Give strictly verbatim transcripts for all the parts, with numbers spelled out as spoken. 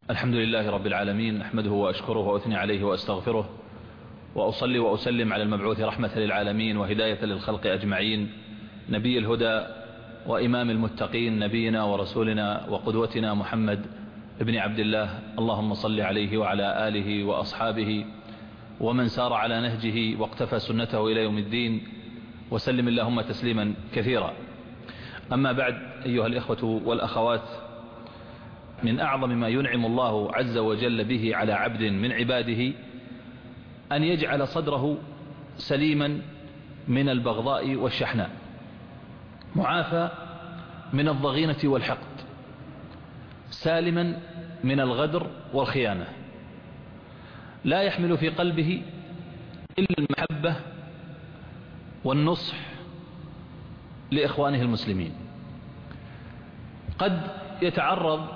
الحمد لله رب العالمين، أحمده وأشكره وأثني عليه وأستغفره، وأصلي وأسلم على المبعوث رحمة للعالمين وهداية للخلق أجمعين، نبي الهدى وإمام المتقين، نبينا ورسولنا وقدوتنا محمد ابن عبد الله. اللهم صل عليه وعلى آله وأصحابه ومن سار على نهجه واقتفى سنته إلى يوم الدين، وسلم اللهم تسليما كثيرا. أما بعد، أيها الإخوة والأخوات، من أعظم ما ينعم الله عز وجل به على عبد من عباده أن يجعل صدره سليما من البغضاء والشحناء، معافى من الضغينة والحقد، سالما من الغدر والخيانة، لا يحمل في قلبه إلا المحبة والنصح لإخوانه المسلمين. قد يتعرض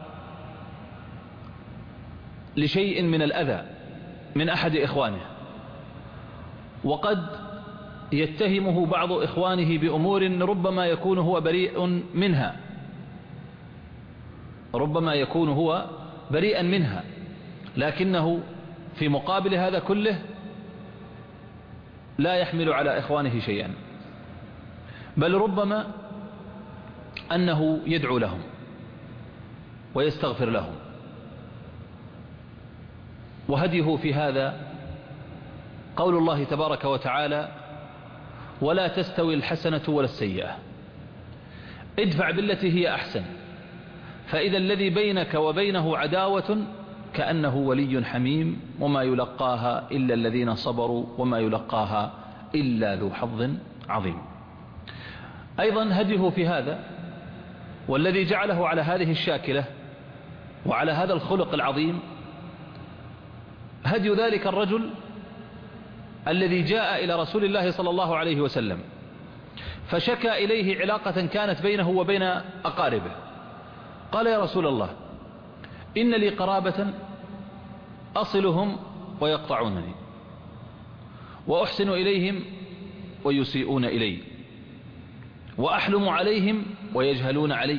لشيء من الأذى من أحد إخوانه، وقد يتهمه بعض إخوانه بأمور ربما يكون هو بريء منها ربما يكون هو بريئا منها لكنه في مقابل هذا كله لا يحمل على إخوانه شيئا، بل ربما أنه يدعو لهم ويستغفر لهم. وهديه في هذا قول الله تبارك وتعالى: ولا تستوي الحسنة ولا السيئة، ادفع بالتي هي أحسن، فإذا الذي بينك وبينه عداوة كأنه ولي حميم، وما يلقاها إلا الذين صبروا وما يلقاها إلا ذو حظ عظيم. أيضا هديه في هذا، والذي جعله على هذه الشاكلة وعلى هذا الخلق العظيم، هدي ذلك الرجل الذي جاء إلى رسول الله صلى الله عليه وسلم فشكى إليه علاقة كانت بينه وبين أقاربه. قال: يا رسول الله، إن لي قرابة أصلهم ويقطعونني، وأحسن إليهم ويسيئون إلي، وأحلم عليهم ويجهلون علي.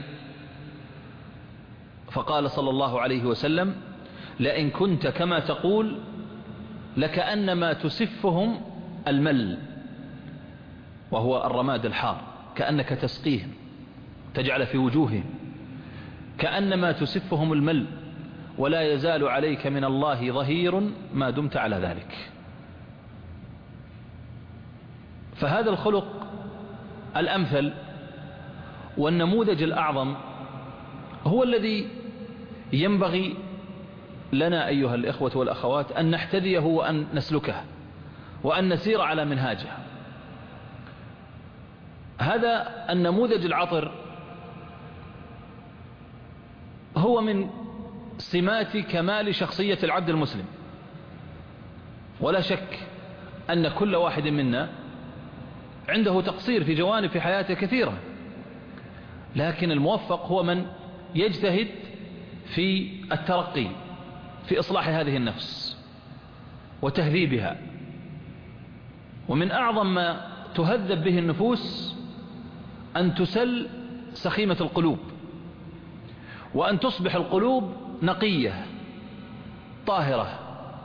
فقال صلى الله عليه وسلم: لئن كنت كما تقول لكأنما تسفهم المل، وهو الرماد الحار، كأنك تسقيهم، تجعل في وجوههم كأنما تسفهم المل، ولا يزال عليك من الله ظهير ما دمت على ذلك. فهذا الخلق الأمثل والنموذج الأعظم هو الذي ينبغي لنا أيها الإخوة والأخوات أن نحتذيه وأن نسلكه وأن نسير على منهاجه. هذا النموذج العطر هو من سمات كمال شخصية العبد المسلم، ولا شك أن كل واحد منا عنده تقصير في جوانب في حياته كثيرة، لكن الموفق هو من يجتهد في الترقي، في إصلاح هذه النفس وتهذيبها. ومن أعظم ما تهذب به النفوس أن تسل سخيمة القلوب، وأن تصبح القلوب نقية طاهرة،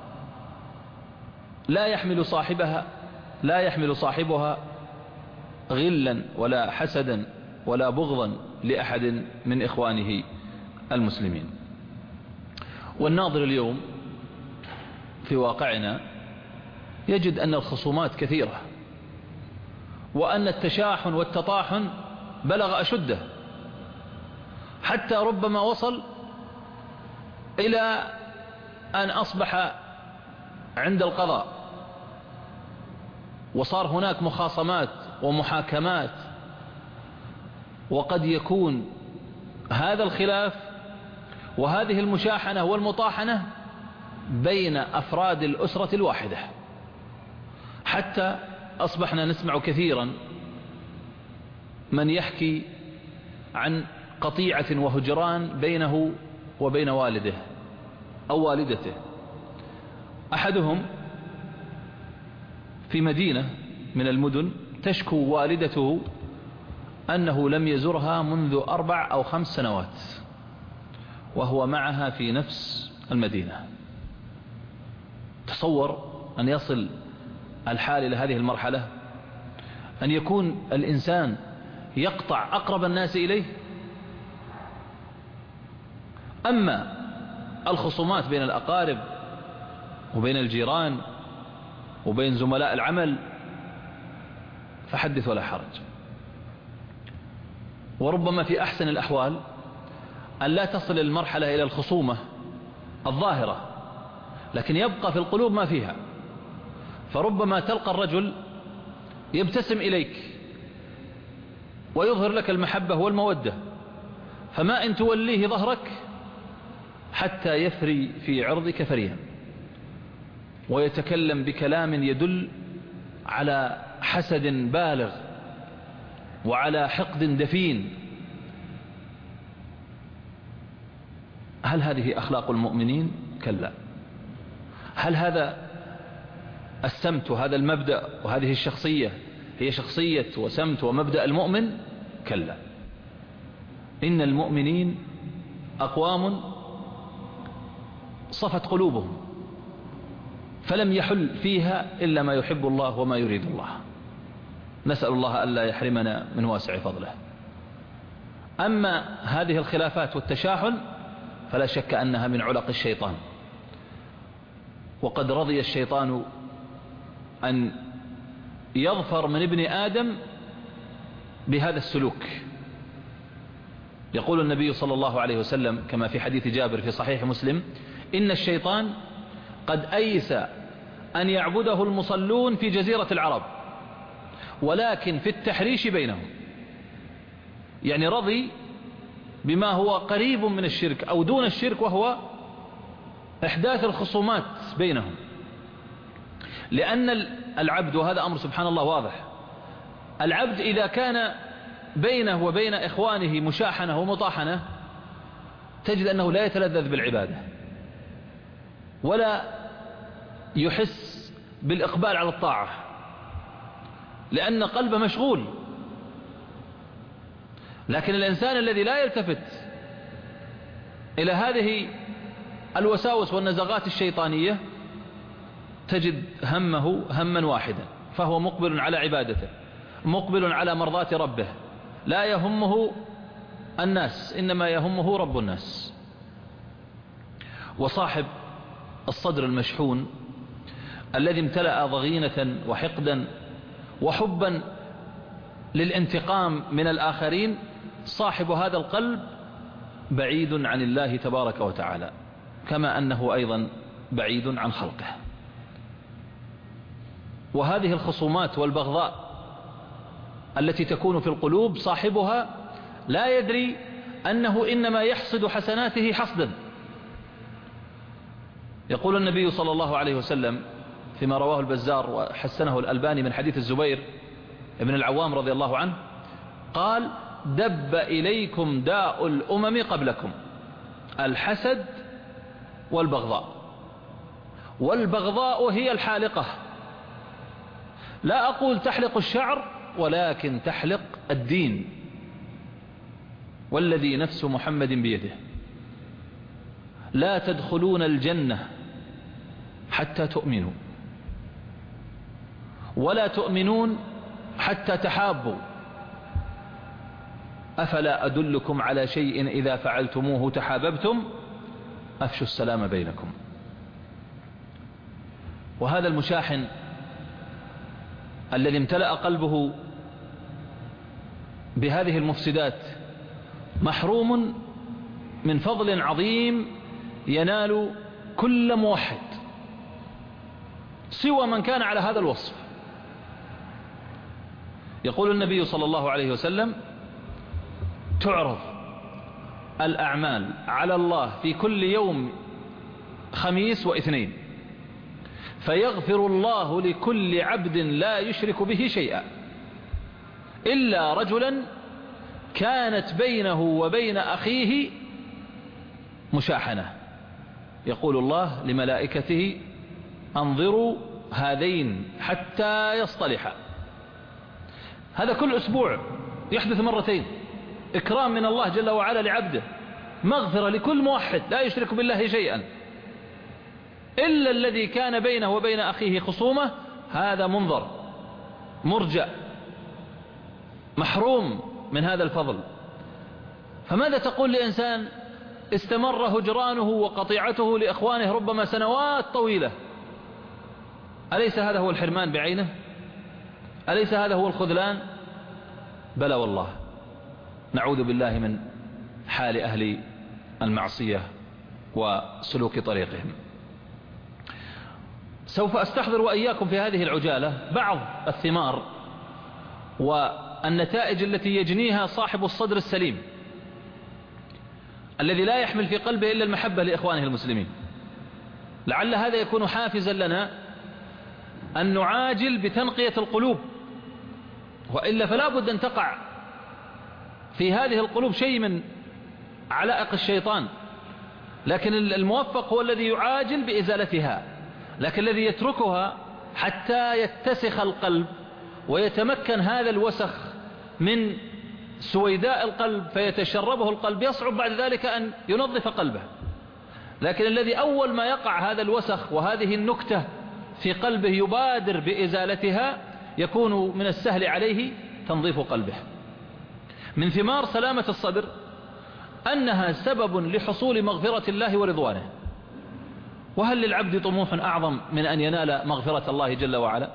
لا يحمل صاحبها لا يحمل صاحبها غلا ولا حسدا ولا بغضا لأحد من إخوانه المسلمين. والناظر اليوم في واقعنا يجد أن الخصومات كثيرة، وأن التشاحن والتطاحن بلغ أشده، حتى ربما وصل إلى أن أصبح عند القضاء، وصار هناك مخاصمات ومحاكمات، وقد يكون هذا الخلاف وهذه المشاحنة والمطاحنة بين أفراد الأسرة الواحدة، حتى أصبحنا نسمع كثيرا من يحكي عن قطيعة وهجران بينه وبين والده أو والدته. أحدهم في مدينة من المدن تشكو والدته أنه لم يزرها منذ أربع أو خمس سنوات، وهو معها في نفس المدينة. تصور أن يصل الحال إلى هذه المرحلة، أن يكون الإنسان يقطع أقرب الناس إليه. أما الخصومات بين الأقارب وبين الجيران وبين زملاء العمل فحدث ولا حرج. وربما في أحسن الأحوال أن لا تصل المرحلة إلى الخصومة الظاهرة، لكن يبقى في القلوب ما فيها. فربما تلقى الرجل يبتسم إليك ويظهر لك المحبة والمودة، فما إن توليه ظهرك حتى يفري في عرضك فريا، ويتكلم بكلام يدل على حسد بالغ وعلى حقد دفين. هل هذه أخلاق المؤمنين؟ كلا. هل هذا السمت وهذا المبدأ وهذه الشخصية هي شخصية وسمت ومبدأ المؤمن؟ كلا. إن المؤمنين أقوام صفت قلوبهم فلم يحل فيها إلا ما يحب الله وما يريد الله. نسأل الله ألا يحرمنا من واسع فضله. أما هذه الخلافات والتشاحن فلا شك أنها من علق الشيطان، وقد رضي الشيطان أن يظفر من ابن آدم بهذا السلوك. يقول النبي صلى الله عليه وسلم كما في حديث جابر في صحيح مسلم: إن الشيطان قد أيس أن يعبده المصلون في جزيرة العرب، ولكن في التحريش بينهم. يعني رضي بما هو قريب من الشرك أو دون الشرك، وهو إحداث الخصومات بينهم. لأن العبد، وهذا أمر سبحان الله واضح، العبد إذا كان بينه وبين إخوانه مشاحنة ومطاحنة تجد أنه لا يتلذذ بالعبادة ولا يحس بالإقبال على الطاعة، لأن قلبه مشغول. لكن الإنسان الذي لا يلتفت إلى هذه الوساوس والنزغات الشيطانية تجد همه هما واحدا، فهو مقبل على عبادته، مقبل على مرضاة ربه، لا يهمه الناس إنما يهمه رب الناس. وصاحب الصدر المشحون الذي امتلأ ضغينة وحقدا وحبا للانتقام من الآخرين، صاحب هذا القلب بعيد عن الله تبارك وتعالى، كما أنه أيضا بعيد عن خلقه. وهذه الخصومات والبغضاء التي تكون في القلوب صاحبها لا يدري أنه إنما يحصد حسناته حصدا. يقول النبي صلى الله عليه وسلم فيما رواه البزار وحسنه الألباني من حديث الزبير ابن العوام رضي الله عنه قال: دب إليكم داء الأمم قبلكم، الحسد والبغضاء. والبغضاء هي الحالقة، لا أقول تحلق الشعر ولكن تحلق الدين، والذي نفس محمد بيده لا تدخلون الجنة حتى تؤمنوا، ولا تؤمنون حتى تحابوا، أفلا أدلكم على شيء إذا فعلتموه تحاببتم، أفشوا السلام بينكم. وهذا المشاحن الذي امتلأ قلبه بهذه المفسدات محروم من فضل عظيم ينال كل موحد سوى من كان على هذا الوصف. يقول النبي صلى الله عليه وسلم: تعرض الأعمال على الله في كل يوم خميس واثنين، فيغفر الله لكل عبد لا يشرك به شيئا إلا رجلا كانت بينه وبين أخيه مشاحنة، يقول الله لملائكته: انظروا هذين حتى يصطلحا. هذا كل أسبوع يحدث مرتين، إكرام من الله جل وعلا لعبده مغفرة لكل موحد لا يشرك بالله شيئا، إلا الذي كان بينه وبين أخيه خصومة، هذا منظر مرجأ محروم من هذا الفضل. فماذا تقول لإنسان استمر هجرانه وقطيعته لإخوانه ربما سنوات طويلة؟ أليس هذا هو الحرمان بعينه؟ أليس هذا هو الخذلان؟ بلى والله. نعوذ بالله من حال أهل المعصية وسلوك طريقهم. سوف أستحضر وإياكم في هذه العجالة بعض الثمار والنتائج التي يجنيها صاحب الصدر السليم الذي لا يحمل في قلبه إلا المحبة لإخوانه المسلمين. لعل هذا يكون حافزا لنا أن نعاجل بتنقية القلوب، وإلا فلا بد أن تقع في هذه القلوب شيء من علائق الشيطان. لكن الموفق هو الذي يعاجل بإزالتها، لكن الذي يتركها حتى يتسخ القلب ويتمكن هذا الوسخ من سويداء القلب فيتشربه القلب، يصعب بعد ذلك أن ينظف قلبه. لكن الذي أول ما يقع هذا الوسخ وهذه النكتة في قلبه يبادر بإزالتها، يكون من السهل عليه تنظيف قلبه. من ثمار سلامة الصدر أنها سبب لحصول مغفرة الله ورضوانه. وهل للعبد طموح أعظم من أن ينال مغفرة الله جل وعلا؟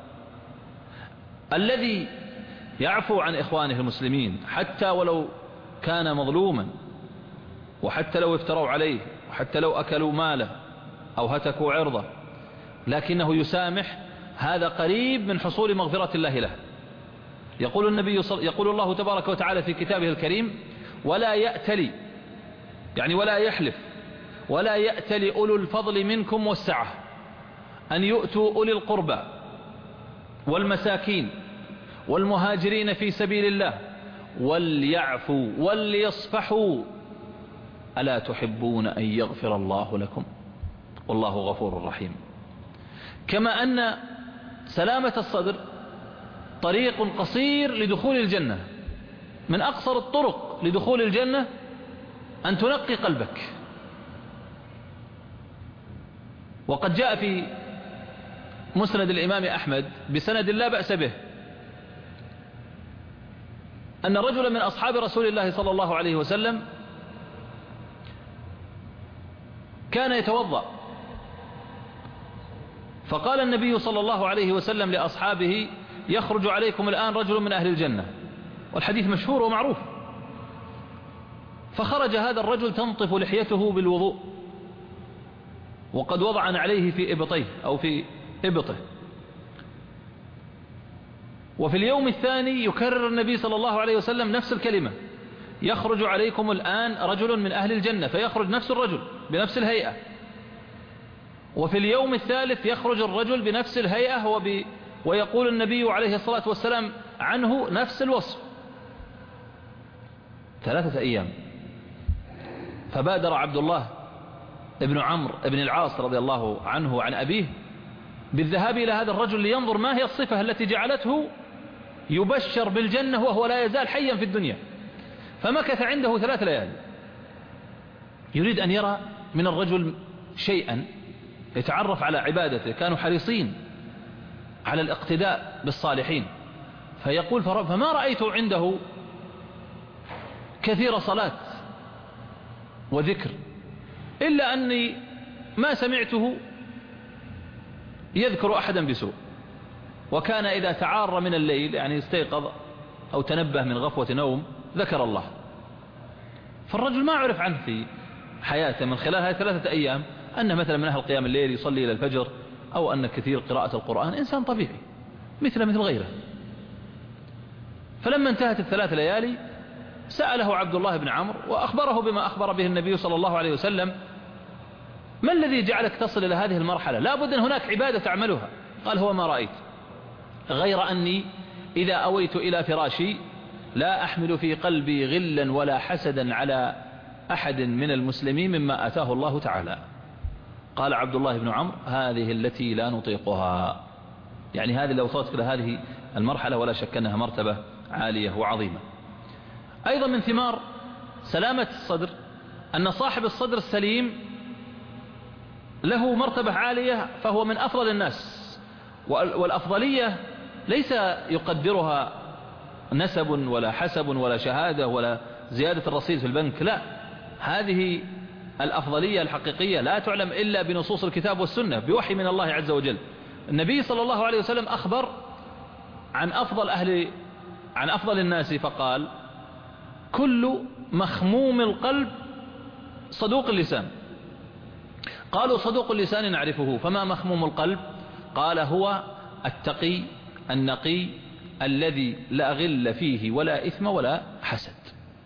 الذي يعفو عن إخوانه المسلمين حتى ولو كان مظلوما، وحتى لو افتروا عليه، وحتى لو أكلوا ماله أو هتكوا عرضه، لكنه يسامح، هذا قريب من حصول مغفرة الله له. يقول النبي صل... يقول الله تبارك وتعالى في كتابه الكريم: ولا يأتلي، يعني ولا يحلف، ولا يأتلي أولو الفضل منكم والسعة أن يؤتوا أولي القربى والمساكين والمهاجرين في سبيل الله وليعفوا وليصفحوا ألا تحبون أن يغفر الله لكم والله غفور رحيم. كما أن سلامة الصدر طريق قصير لدخول الجنة، من أقصر الطرق لدخول الجنة أن تنقي قلبك. وقد جاء في مسند الإمام أحمد بسند لا بأس به أن رجلا من أصحاب رسول الله صلى الله عليه وسلم كان يتوضأ، فقال النبي صلى الله عليه وسلم لأصحابه: يخرج عليكم الآن رجل من أهل الجنة، والحديث مشهور ومعروف. فخرج هذا الرجل تنطف لحيته بالوضوء، وقد وضع عليه في إبطيه أو في إبطه. وفي اليوم الثاني يكرر النبي صلى الله عليه وسلم نفس الكلمة: يخرج عليكم الآن رجل من أهل الجنة، فيخرج نفس الرجل بنفس الهيئة. وفي اليوم الثالث يخرج الرجل بنفس الهيئة وب... ويقول النبي عليه الصلاة والسلام عنه نفس الوصف. ثلاثة أيام. فبادر عبد الله ابن عمرو ابن العاص رضي الله عنه عن أبيه بالذهاب إلى هذا الرجل لينظر ما هي الصفة التي جعلته يبشر بالجنة وهو لا يزال حيا في الدنيا. فمكث عنده ثلاث ليالي يريد أن يرى من الرجل شيئا يتعرف على عبادته، كانوا حريصين على الاقتداء بالصالحين. فيقول: فما رأيت عنده كثير صلاة وذكر، إلا أني ما سمعته يذكر أحدا بسوء، وكان إذا تعار من الليل يعني استيقظ أو تنبه من غفوة نوم ذكر الله. فالرجل ما عرف عنه في حياته من خلال هذه ثلاثة أيام أن مثلا من أهل قيام الليل يصلي إلى الفجر، أو أن كثير قراءة القرآن، إنسان طبيعي مثل مثل غيره. فلما انتهت الثلاث ليالي سأله عبد الله بن عمرو وأخبره بما أخبر به النبي صلى الله عليه وسلم: ما الذي جعلك تصل إلى هذه المرحلة؟ لا بد أن هناك عبادة تعملها. قال: هو ما رأيت، غير أني إذا أويت إلى فراشي لا أحمل في قلبي غلا ولا حسدا على أحد من المسلمين مما آتاه الله تعالى. قال عبد الله بن عمرو: هذه التي لا نطيقها. يعني هذه لو وصلت إلى هذه المرحلة ولا شك أنها مرتبة عالية وعظيمة. أيضا من ثمار سلامة الصدر أن صاحب الصدر السليم له مرتبة عالية، فهو من أفضل الناس، والأفضلية ليس يقدرها نسب ولا حسب ولا شهادة ولا زيادة الرصيد في البنك، لا، هذه الأفضلية الحقيقية لا تعلم إلا بنصوص الكتاب والسنة، بوحي من الله عز وجل. النبي صلى الله عليه وسلم أخبر عن أفضل أهل عن أفضل الناس فقال: كل مخموم القلب صدوق اللسان. قالوا: صدوق اللسان نعرفه، فما مخموم القلب؟ قال: هو التقي النقي الذي لا غل فيه ولا إثم ولا حسد.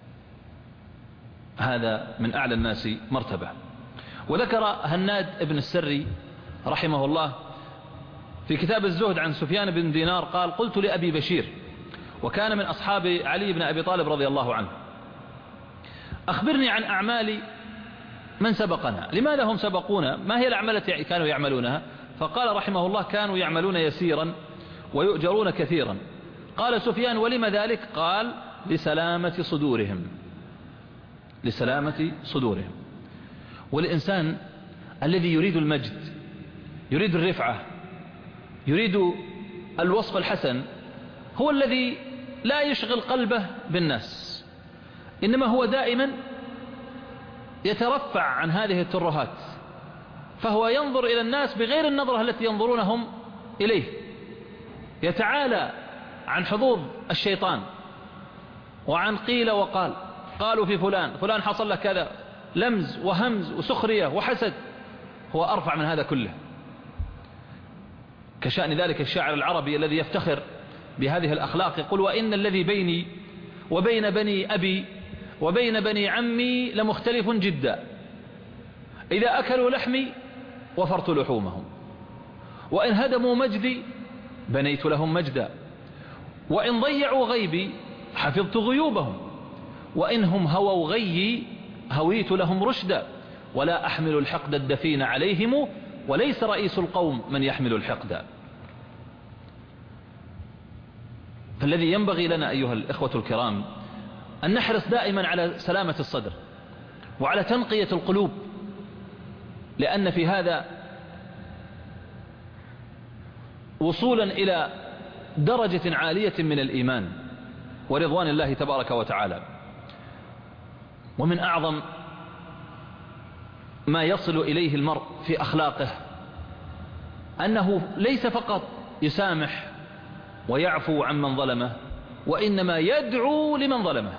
هذا من أعلى الناس مرتبة. وذكر هناد ابن السري رحمه الله في كتاب الزهد عن سفيان بن دينار قال: قلت لأبي بشير، وكان من أصحاب علي بن أبي طالب رضي الله عنه: أخبرني عن أعمال من سبقنا، لماذا هم سبقونا؟ ما هي الأعمال التي كانوا يعملونها؟ فقال رحمه الله: كانوا يعملون يسيرا ويؤجرون كثيرا. قال سفيان: ولم ذلك؟ قال: لسلامة صدورهم، لسلامة صدورهم. والإنسان الذي يريد المجد، يريد الرفعة، يريد الوصف الحسن، هو الذي لا يشغل قلبه بالناس، إنما هو دائما يترفع عن هذه الترهات، فهو ينظر إلى الناس بغير النظرة التي ينظرونهم إليه، يتعالى عن حظوظ الشيطان وعن قيل وقال، قالوا في فلان، فلان حصل له كذا، لمز وهمز وسخرية وحسد، هو أرفع من هذا كله. كشأن ذلك الشاعر العربي الذي يفتخر بهذه الأخلاق يقول: وإن الذي بيني وبين بني أبي وبين بني عمي لمختلف جدا، إذا أكلوا لحمي وفرت لحومهم، وإن هدموا مجدي بنيت لهم مجدا، وإن ضيعوا غيبي حفظت غيوبهم، وإنهم هووا غيي هويت لهم رشدا، ولا أحمل الحقد الدفين عليهم، وليس رئيس القوم من يحمل الحقد. فالذي ينبغي لنا أيها الإخوة الكرام أن نحرص دائما على سلامة الصدر وعلى تنقية القلوب، لأن في هذا وصولا إلى درجة عالية من الإيمان ورضوان الله تبارك وتعالى. ومن أعظم ما يصل إليه المرء في أخلاقه أنه ليس فقط يسامح ويعفو عمن ظلمه، وإنما يدعو لمن ظلمه.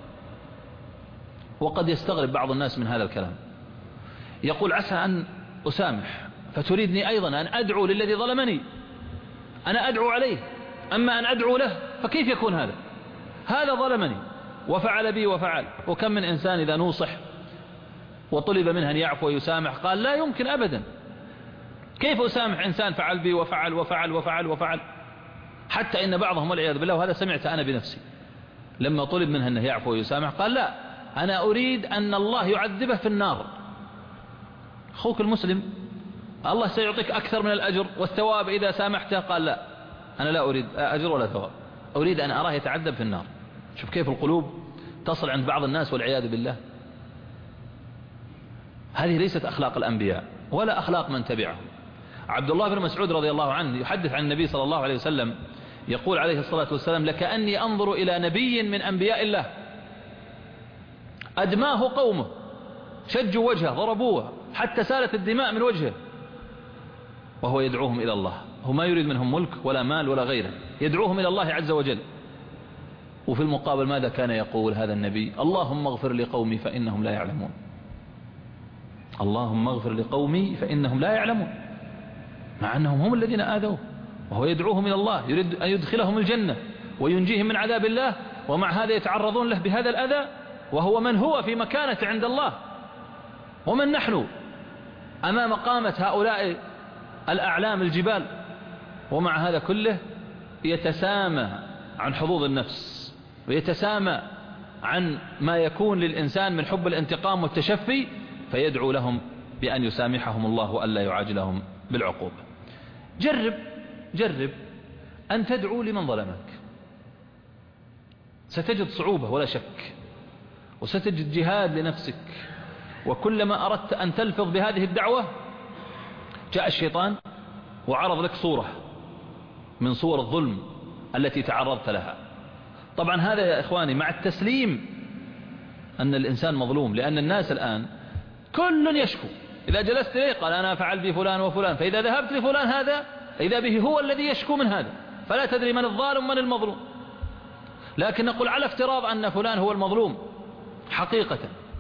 وقد يستغرب بعض الناس من هذا الكلام، يقول: عسى أن أسامح فتريدني أيضا أن أدعو للذي ظلمني، أنا أدعو عليه، أما أن أدعو له فكيف يكون هذا؟ هذا ظلمني وفعل بي وفعل. وكم من إنسان إذا نوصح وطلب منه أن يعفو ويسامح قال: لا يمكن أبدا، كيف أسامح إنسان فعل بي وفعل وفعل وفعل وفعل؟ حتى إن بعضهم والعياذ بالله، وهذا سمعت أنا بنفسي، لما طلب منه أنه يعفو ويسامح قال: لا، أنا أريد أن الله يعذبه في النار. أخوك المسلم الله سيعطيك أكثر من الأجر والثواب إذا سامحته. قال: لا، أنا لا أريد أجر ولا ثواب، أريد أن أراه يتعذب في النار. شوف كيف القلوب تصل عند بعض الناس والعياذ بالله. هذه ليست أخلاق الأنبياء ولا أخلاق من تبعهم. عبد الله بن مسعود رضي الله عنه يحدث عن النبي صلى الله عليه وسلم يقول عليه الصلاة والسلام: لكأني أنظر إلى نبي من أنبياء الله أدماه قومه، شجوا وجهه ضربوه حتى سالت الدماء من وجهه، وهو يدعوهم إلى الله. هو ما يريد منهم ملك ولا مال ولا غيره، يدعوهم إلى الله عز وجل. وفي المقابل ماذا كان يقول هذا النبي؟ اللهم اغفر لقومي فإنهم لا يعلمون، اللهم اغفر لقومي فإنهم لا يعلمون، مع أنهم هم الذين آذوه، وهو يدعوهم إلى الله، يريد أن يدخلهم الجنة وينجيهم من عذاب الله، ومع هذا يتعرضون له بهذا الأذى، وهو من هو في مكانة عند الله. ومن نحن أمام قامة هؤلاء الأعلام الجبال؟ ومع هذا كله يتسامى عن حظوظ النفس، ويتسامى عن ما يكون للإنسان من حب الانتقام والتشفي، فيدعو لهم بأن يسامحهم الله وألا يعاجلهم بالعقوبة. جرب جرب أن تدعو لمن ظلمك، ستجد صعوبة ولا شك، وستجد جهاد لنفسك، وكلما أردت أن تلفظ بهذه الدعوة جاء الشيطان وعرض لك صورة من صور الظلم التي تعرضت لها. طبعا هذا يا إخواني مع التسليم أن الإنسان مظلوم، لأن الناس الآن كل يشكو. إذا جلست إليه قال أنا فعل بي فلان وفلان، فإذا ذهبت لفلان هذا إذا به هو الذي يشكو من هذا، فلا تدري من الظالم من المظلوم. لكن نقول على افتراض أن فلان هو المظلوم حقيقة،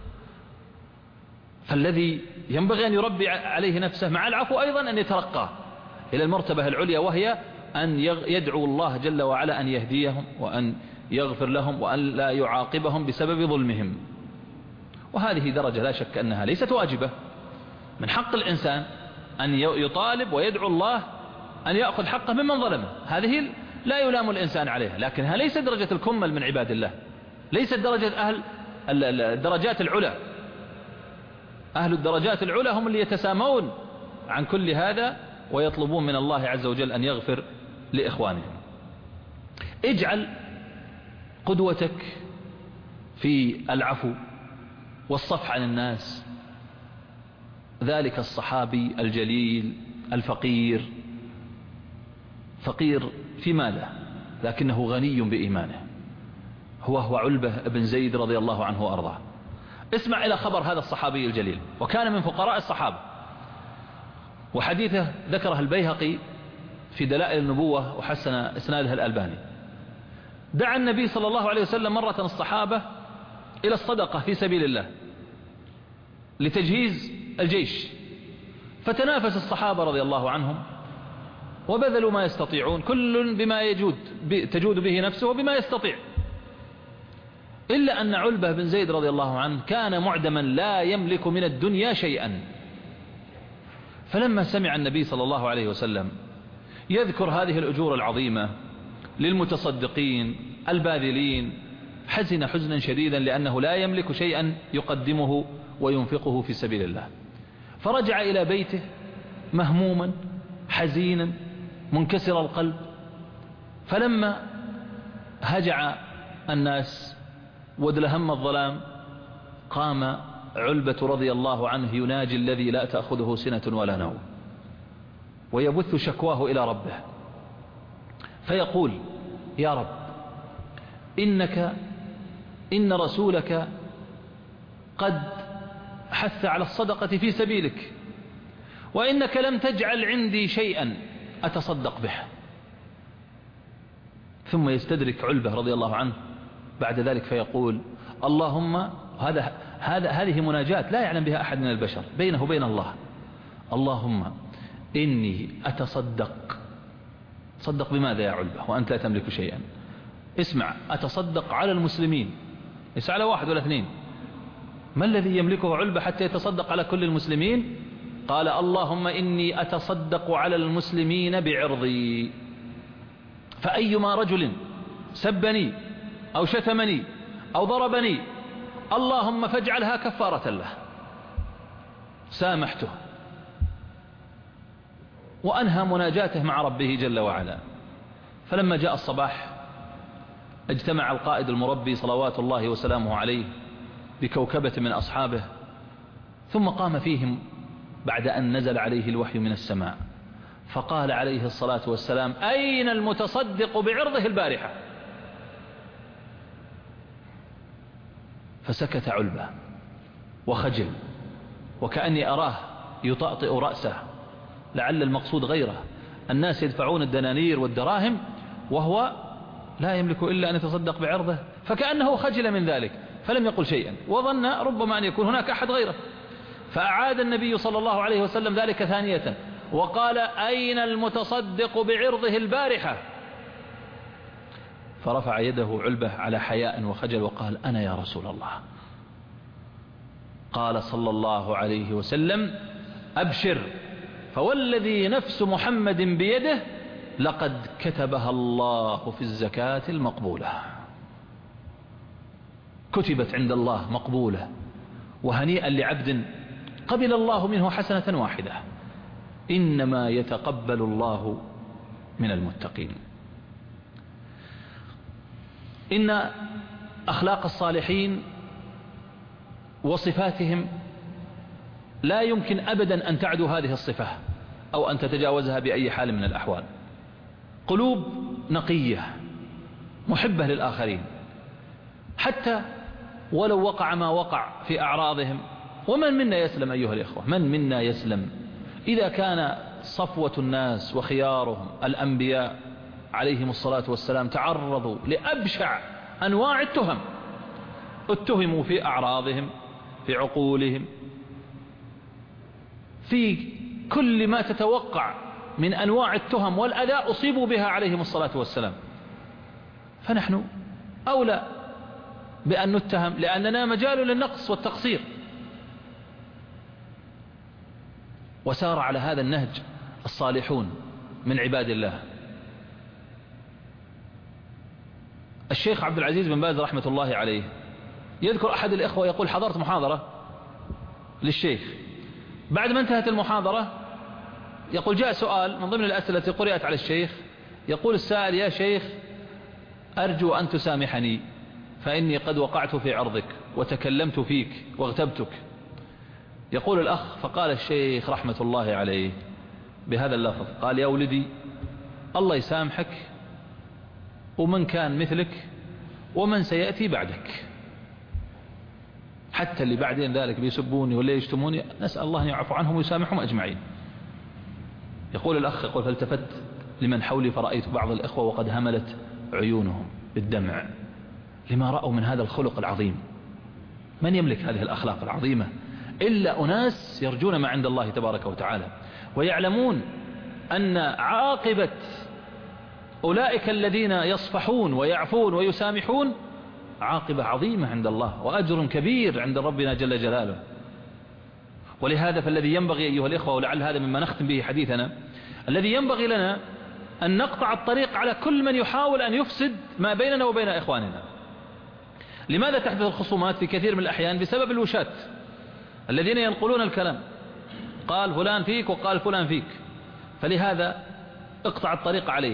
فالذي ينبغي أن يربي عليه نفسه مع العفو أيضا أن يترقى إلى المرتبة العليا، وهي أن يدعو الله جل وعلا أن يهديهم وأن يغفر لهم وأن لا يعاقبهم بسبب ظلمهم. وهذه درجة لا شك أنها ليست واجبة. من حق الإنسان أن يطالب ويدعو الله أن يأخذ حقه ممن ظلمه، هذه لا يلام الإنسان عليها، لكنها ليست درجة الكمل من عباد الله، ليست درجة أهل الدرجات العلى. أهل الدرجات العلى هم اللي يتسامون عن كل هذا ويطلبون من الله عز وجل أن يغفر لإخوانهم. اجعل قدوتك في العفو والصفح عن الناس ذلك الصحابي الجليل الفقير، فقير في ماله لكنه غني بإيمانه، هو هو علبة بن زيد رضي الله عنه وأرضاه. اسمع إلى خبر هذا الصحابي الجليل، وكان من فقراء الصحابة، وحديثه ذكره البيهقي في دلائل النبوة وحسن إسنادها الألباني. دعا النبي صلى الله عليه وسلم مرة الصحابة إلى الصدقة في سبيل الله لتجهيز الجيش، فتنافس الصحابة رضي الله عنهم وبذلوا ما يستطيعون، كل بما يجود تجود به نفسه وبما يستطيع، إلا أن علبة بن زيد رضي الله عنه كان معدما لا يملك من الدنيا شيئا. فلما سمع النبي صلى الله عليه وسلم يذكر هذه الأجور العظيمة للمتصدقين الباذلين حزن حزنا شديدا، لأنه لا يملك شيئا يقدمه وينفقه في سبيل الله. فرجع إلى بيته مهموما حزينا منكسر القلب. فلما هجع الناس وادلهم الظلام قام علبة رضي الله عنه يناجي الذي لا تأخذه سنة ولا نوم ويبث شكواه إلى ربه، فيقول يا رب إنك إن رسولك قد حث على الصدقة في سبيلك، وإنك لم تجعل عندي شيئا أتصدق به. ثم يستدرك علبة رضي الله عنه بعد ذلك فيقول اللهم، هذا هذا هذه مناجاة لا يعلم بها أحد من البشر بينه وبين الله، اللهم إني أتصدق. تصدق بماذا يا علبة وأنت لا تملك شيئا؟ اسمع، أتصدق على المسلمين، ليس على واحد ولا اثنين. ما الذي يملكه علبة حتى يتصدق على كل المسلمين؟ قال اللهم إني أتصدق على المسلمين بعرضي، فأيما رجل سبني أو شتمني أو ضربني اللهم فاجعلها كفارة له، سامحته. وأنهى مناجاته مع ربه جل وعلا. فلما جاء الصباح اجتمع القائد المربي صلوات الله وسلامه عليه بكوكبة من أصحابه، ثم قام فيهم بعد أن نزل عليه الوحي من السماء فقال عليه الصلاة والسلام أين المتصدق بعرضه البارحة؟ فسكت علبة وخجل، وكأني أراه يطأطئ رأسه، لعل المقصود غيره. الناس يدفعون الدنانير والدراهم وهو لا يملك إلا أن يتصدق بعرضه، فكأنه خجل من ذلك فلم يقل شيئا، وظن ربما أن يكون هناك أحد غيره. فأعاد النبي صلى الله عليه وسلم ذلك ثانية وقال أين المتصدق بعرضه البارحة؟ فرفع يده علبة على حياء وخجل وقال أنا يا رسول الله. قال صلى الله عليه وسلم أبشر فوالذي نفس محمد بيده لقد كتبها الله في الزكاة المقبولة، كتبت عند الله مقبولة، وهنيئا لعبد قبل الله منه حسنة واحدة، إنما يتقبل الله من المتقين. إن أخلاق الصالحين وصفاتهم لا يمكن أبدا أن تعدو هذه الصفة أو أن تتجاوزها بأي حال من الأحوال. قلوب نقية محبة للآخرين، حتى ولو وقع ما وقع في أعراضهم. ومن منا يسلم أيها الإخوة؟ من منا يسلم إذا كان صفوة الناس وخيارهم الأنبياء عليهم الصلاة والسلام تعرضوا لأبشع أنواع التهم، اتهموا في أعراضهم، في عقولهم، في كل ما تتوقع من أنواع التهم والأذى أصيبوا بها عليهم الصلاة والسلام. فنحن أولى بأن نتهم، لأننا مجال للنقص والتقصير. وسار على هذا النهج الصالحون من عباد الله. الشيخ عبد العزيز بن باز رحمة الله عليه يذكر أحد الإخوة يقول: حضرت محاضرة للشيخ، بعد ما انتهت المحاضرة يقول جاء سؤال من ضمن الأسئلة التي قرأت على الشيخ، يقول السائل: يا شيخ أرجو أن تسامحني فإني قد وقعت في عرضك وتكلمت فيك واغتبتك. يقول الأخ: فقال الشيخ رحمة الله عليه بهذا اللفظ، قال: يا ولدي الله يسامحك ومن كان مثلك ومن سيأتي بعدك، حتى اللي بعدين ذلك بيسبوني ولا يشتموني نسأل الله أن يعفو عنهم ويسامحهم أجمعين. يقول الأخ: يقول فالتفت لمن حولي فرأيت بعض الإخوة وقد هملت عيونهم بالدمع لما رأوا من هذا الخلق العظيم. من يملك هذه الأخلاق العظيمة إلا أناس يرجون ما عند الله تبارك وتعالى، ويعلمون أن عاقبة أولئك الذين يصفحون ويعفون ويسامحون عاقبة عظيمة عند الله وأجر كبير عند ربنا جل جلاله. ولهذا فالذي ينبغي أيها الإخوة، ولعل هذا مما نختم به حديثنا، الذي ينبغي لنا أن نقطع الطريق على كل من يحاول أن يفسد ما بيننا وبين إخواننا. لماذا تحدث الخصومات في كثير من الأحيان؟ بسبب الوشاة الذين ينقلون الكلام، قال فلان فيك وقال فلان فيك، فلهذا اقطع الطريق عليه.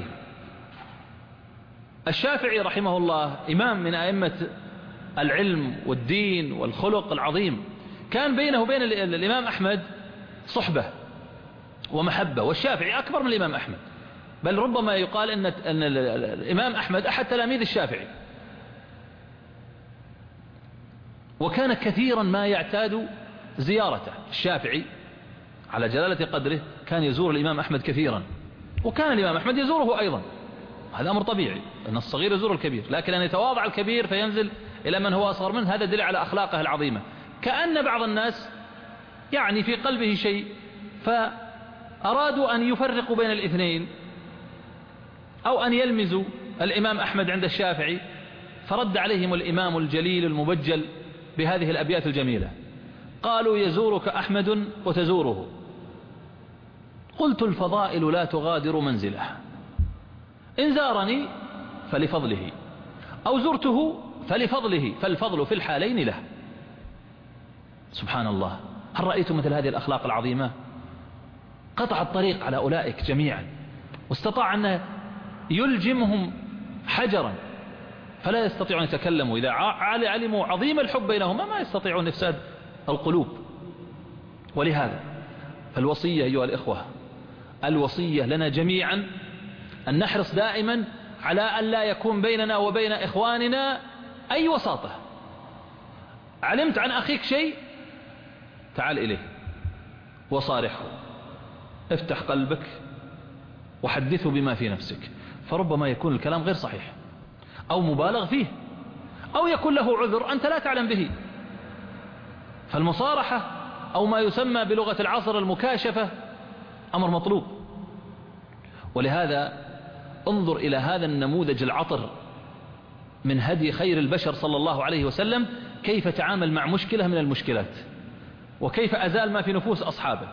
الشافعي رحمه الله إمام من أئمة العلم والدين والخلق العظيم، كان بينه وبين الإمام أحمد صحبة ومحبة، والشافعي أكبر من الإمام أحمد، بل ربما يقال أن, أن الإمام أحمد أحد تلاميذ الشافعي. وكان كثيرا ما يعتاد زيارته. الشافعي على جلالة قدره كان يزور الإمام أحمد كثيرا، وكان الإمام أحمد يزوره أيضا، هذا أمر طبيعي أن الصغير يزور الكبير، لكن أن يتواضع الكبير فينزل إلى من هو أصغر منه، هذا دليل على أخلاقه العظيمة. كأن بعض الناس يعني في قلبه شيء فأرادوا أن يفرقوا بين الاثنين أو أن يلمزوا الإمام أحمد عند الشافعي، فرد عليهم الإمام الجليل المبجل بهذه الأبيات الجميلة، قالوا: يزورك أحمد وتزوره، قلت الفضائل لا تغادر منزله، إن زارني فلفضله أو زرته فلفضله، فالفضل في الحالين له. سبحان الله، هل رأيتم مثل هذه الأخلاق العظيمة؟ قطع الطريق على أولئك جميعا، واستطاع أن يلجمهم حجرا فلا يستطيعون أن يتكلموا. إذا علموا عظيم الحب بينهما ما يستطيعون إفساد القلوب. ولهذا فالوصية أيها الإخوة، الوصية لنا جميعا أن نحرص دائما على أن لا يكون بيننا وبين إخواننا أي وساطة. علمت عن أخيك شيء، تعال إليه وصارحه، افتح قلبك وحدثه بما في نفسك، فربما يكون الكلام غير صحيح أو مبالغ فيه أو يكون له عذر أنت لا تعلم به. فالمصارحة أو ما يسمى بلغة العصر المكاشفة أمر مطلوب. ولهذا انظر إلى هذا النموذج العطر من هدي خير البشر صلى الله عليه وسلم، كيف تعامل مع مشكلة من المشكلات وكيف أزال ما في نفوس أصحابه.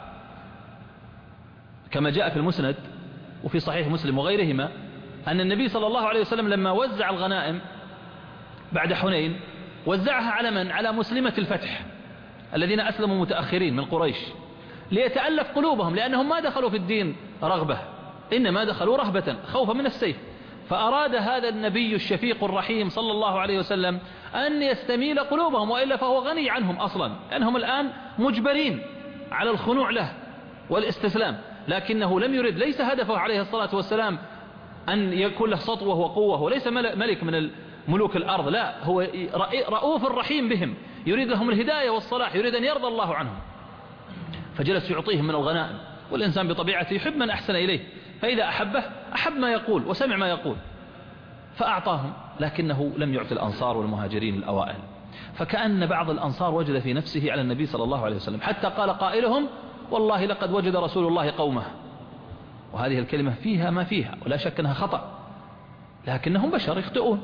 كما جاء في المسند وفي صحيح مسلم وغيرهما أن النبي صلى الله عليه وسلم لما وزع الغنائم بعد حنين وزعها على من؟ على مسلمة الفتح الذين أسلموا متأخرين من قريش، ليتألف قلوبهم، لأنهم ما دخلوا في الدين رغبة، إنما دخلوا رهبة خوفا من السيف. فأراد هذا النبي الشفيق الرحيم صلى الله عليه وسلم أن يستميل قلوبهم، وإلا فهو غني عنهم أصلا، لأنهم الآن مجبرين على الخنوع له والاستسلام، لكنه لم يرد، ليس هدفه عليه الصلاة والسلام أن يكون له سطوة وقوة، وليس ملك من ملوك الأرض، لا، هو رؤوف رحيم بهم، يريد لهم الهداية والصلاح، يريد أن يرضى الله عنهم، فجلس يعطيهم من الغنائم. والإنسان بطبيعته يحب من أحسن إليه، فإذا أحبه أحب ما يقول وسمع ما يقول، فأعطاهم، لكنه لم يعطي الأنصار والمهاجرين الأوائل. فكأن بعض الأنصار وجد في نفسه على النبي صلى الله عليه وسلم، حتى قال قائلهم: والله لقد وجد رسول الله قومه. وهذه الكلمة فيها ما فيها، ولا شك أنها خطأ، لكنهم بشر يخطئون،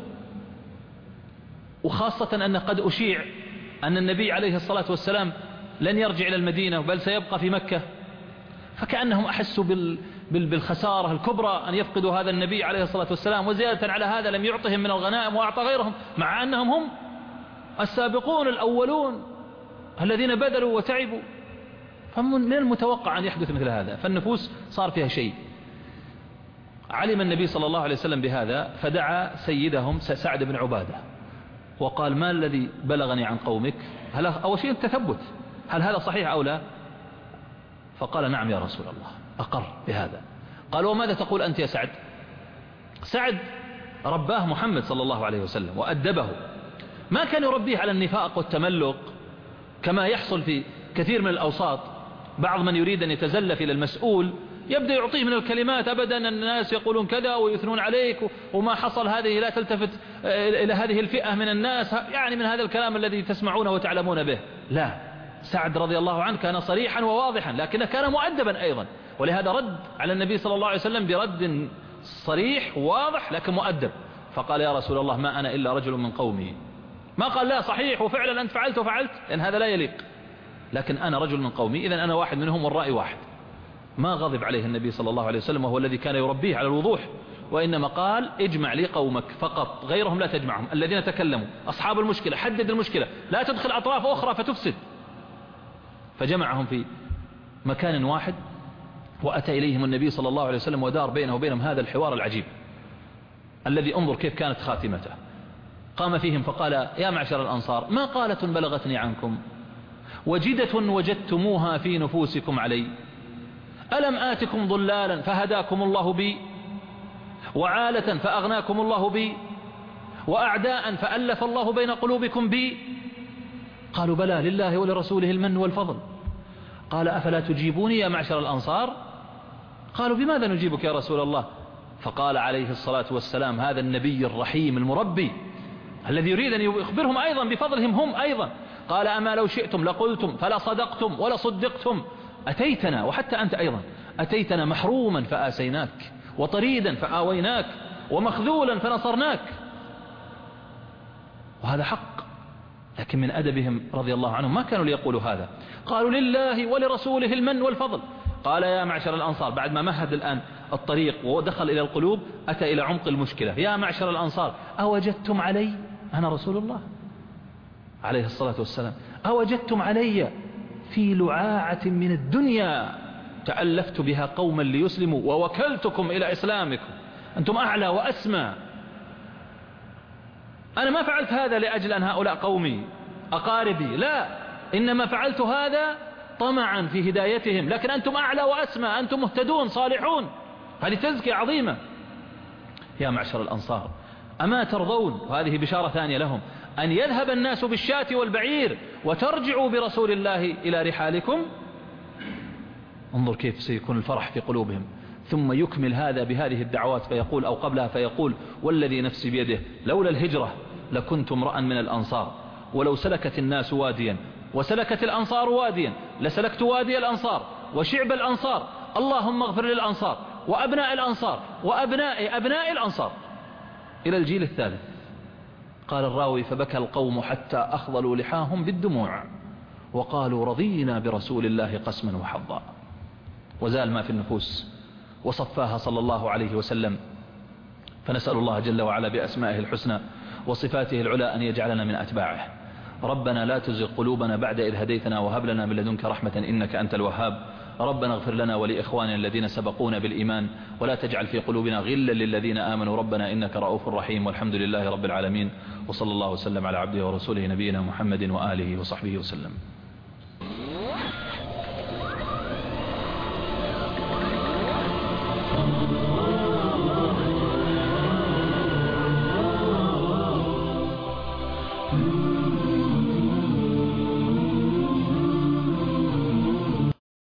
وخاصة أن قد أشيع أن النبي عليه الصلاة والسلام لن يرجع إلى المدينة بل سيبقى في مكة، فكأنهم أحسوا بال بالخسارة الكبرى أن يفقدوا هذا النبي عليه الصلاة والسلام، وزيادة على هذا لم يعطهم من الغنائم وأعطى غيرهم، مع أنهم هم السابقون الأولون الذين بذلوا وتعبوا. فمن المتوقع أن يحدث مثل هذا، فالنفوس صار فيها شيء. علم النبي صلى الله عليه وسلم بهذا، فدعا سيدهم سعد بن عبادة وقال: ما الذي بلغني عن قومك؟ هل أول شيء التثبت، هل هذا صحيح أو لا؟ فقال: نعم يا رسول الله، أقر بهذا. قال: وماذا تقول أنت يا سعد؟ سعد رباه محمد صلى الله عليه وسلم وأدبه، ما كان يربيه على النفاق والتملق كما يحصل في كثير من الأوساط. بعض من يريد أن يتزلف إلى المسؤول يبدأ يعطيه من الكلمات: أبدا الناس يقولون كذا ويثنون عليك، وما حصل هذه لا تلتفت إلى هذه الفئة من الناس، يعني من هذا الكلام الذي تسمعونه وتعلمون به. لا، سعد رضي الله عنه كان صريحا وواضحا، لكنه كان مؤدبا أيضا، ولهذا رد على النبي صلى الله عليه وسلم برد صريح واضح لكن مؤدب. فقال: يا رسول الله، ما أنا إلا رجل من قومي. ما قال: لا صحيح وفعلا أنت فعلت وفعلت، لأن هذا لا يليق، لكن أنا رجل من قومي، إذن أنا واحد منهم والرأي واحد. ما غضب عليه النبي صلى الله عليه وسلم، وهو الذي كان يربيه على الوضوح، وإنما قال: اجمع لي قومك فقط، غيرهم لا تجمعهم، الذين تكلموا أصحاب المشكلة، حدد المشكلة، لا تدخل أطراف أخرى فتفسد. فجمعهم في مكان واحد، وأتى إليهم النبي صلى الله عليه وسلم ودار بينه وبينهم هذا الحوار العجيب الذي انظر كيف كانت خاتمته. قام فيهم فقال: يا معشر الأنصار، ما قالة بلغتني عنكم وجدة وجدتموها في نفوسكم علي؟ ألم آتكم ضلالا فهداكم الله بي، وعالة فأغناكم الله بي، وأعداء فألف الله بين قلوبكم بي؟ قالوا: بلى، لله ولرسوله المن والفضل. قال: أفلا تجيبوني يا معشر الأنصار؟ قالوا: بماذا نجيبك يا رسول الله؟ فقال عليه الصلاة والسلام، هذا النبي الرحيم المربي الذي يريد أن يخبرهم أيضا بفضلهم هم أيضا، قال: أما لو شئتم لقلتم فلا صدقتم ولا صدقتم، أتيتنا، وحتى أنت أيضا أتيتنا محروما فآسيناك، وطريدا فآويناك، ومخذولا فنصرناك. وهذا حق، لكن من أدبهم رضي الله عنهم ما كانوا ليقولوا هذا. قالوا: لله ولرسوله المن والفضل. قال: يا معشر الأنصار، بعد ما مهد الآن الطريق ودخل إلى القلوب، أتى إلى عمق المشكلة: يا معشر الأنصار، أوجدتم علي، أنا رسول الله عليه الصلاة والسلام، أوجدتم علي في لعاعة من الدنيا تألفت بها قوما ليسلموا ووكلتكم إلى إسلامكم، أنتم أعلى وأسمى. أنا ما فعلت هذا لأجل أن هؤلاء قومي أقاربي، لا، إنما فعلت هذا طمعا في هدايتهم، لكن أنتم أعلى وأسمى، أنتم مهتدون صالحون. هذه تزكية عظيمة. يا معشر الأنصار، أما ترضون، وهذه بشارة ثانية لهم، أن يذهب الناس بالشاة والبعير وترجعوا برسول الله إلى رحالكم؟ انظر كيف سيكون الفرح في قلوبهم. ثم يكمل هذا بهذه الدعوات فيقول، أو قبلها فيقول: والذي نفسي بيده لولا الهجرة لكنت امرأ من الأنصار، ولو سلكت الناس واديا وسلكت الأنصار واديا لسلكت وادي الأنصار وشعب الأنصار، اللهم اغفر للأنصار وأبناء الأنصار وأبناء أبناء الأنصار، إلى الجيل الثالث. قال الراوي: فبكى القوم حتى أخضلوا لحاهم بالدموع، وقالوا: رضينا برسول الله قسما وحظا. وزال ما في النفوس وصفاها صلى الله عليه وسلم. فنسأل الله جل وعلا بأسمائه الحسنى وصفاته العلى أن يجعلنا من أتباعه. ربنا لا تزغ قلوبنا بعد إذ هديتنا وهب لنا من لدنك رحمة إنك أنت الوهاب. ربنا اغفر لنا ولإخواننا الذين سبقونا بالإيمان ولا تجعل في قلوبنا غلا للذين آمنوا ربنا إنك رؤوف رحيم. والحمد لله رب العالمين، وصلى الله وسلم على عبده ورسوله نبينا محمد وآله وصحبه وسلم. الله.